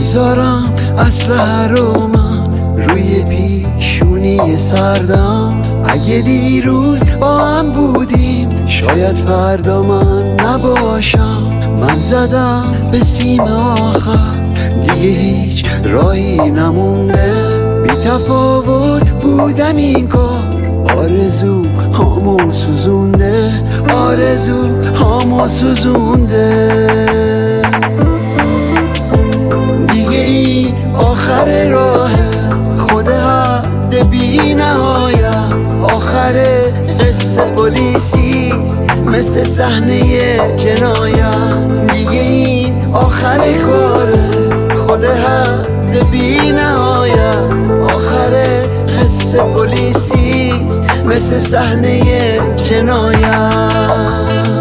میذارم اسلحه رو من روی پیشونی سردم. اگه دیروز با هم بودیم شاید فردا من نباشم. من زدم به سیم آخر دیگه هیچ راهی نمونده. بی تفاوت بودم این کار، آرزو هامو سوزونده، آرزو هامو سوزونده. دیگه این آخر راهه، خود حد بی نهایت. آخر قصه پلیسیست مثل صحنه جنایت. دیگه این آخر کاره، خود حد بی نهایت. آخر قصه پلیسیست مثل صحنه جنایت.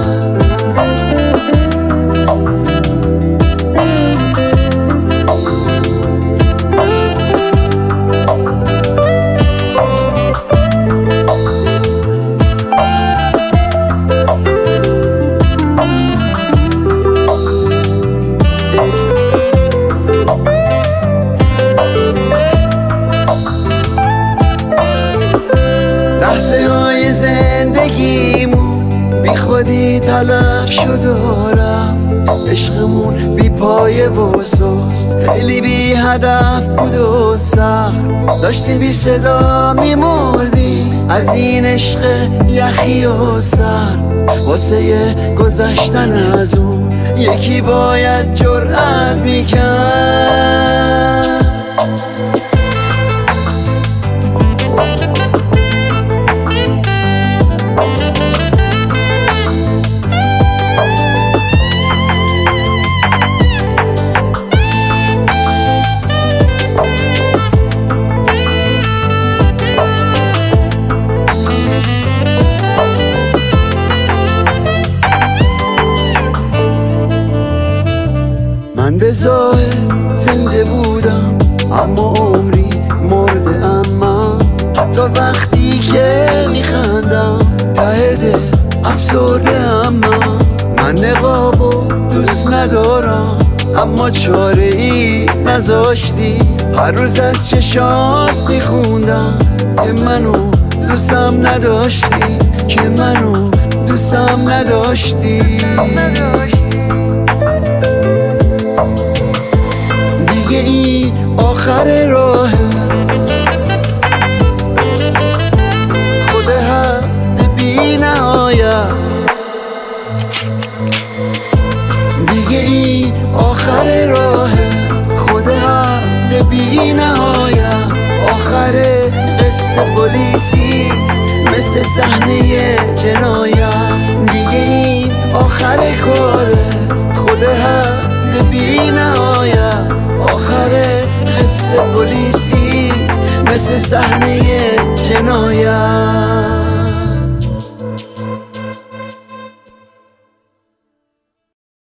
لحظه های زندگیمون بی خودی تلف شد و رفت. عشقمون بی پایه و سست، خیلی بی هدف بود و سخت. داشتیم بی صدا میمردیم از این عشق یخی و سرد. واسه گذشتن از اون یکی باید جرأت میکرد. من به ظاهر زنده بودم اما عمری مرده ام. حتی وقتی که میخندم ته دل افسرده ام. من نقابو دوست ندارم اما چاره ای نذاشتی. هر روز از چشات میخوندم که منو دوستم نداشتی، که منو دوستم نداشتی. این آخر راهه، خود حد بی نهایت. دیگه این آخر راهه، خود حد بی نهایت. آخر قصه پلیسیست مثل صحنه جنایت. دیگه این آخر کاره، خود حد بی نهایت. آخر قصه پلیسیست مثل صحنه جنایت.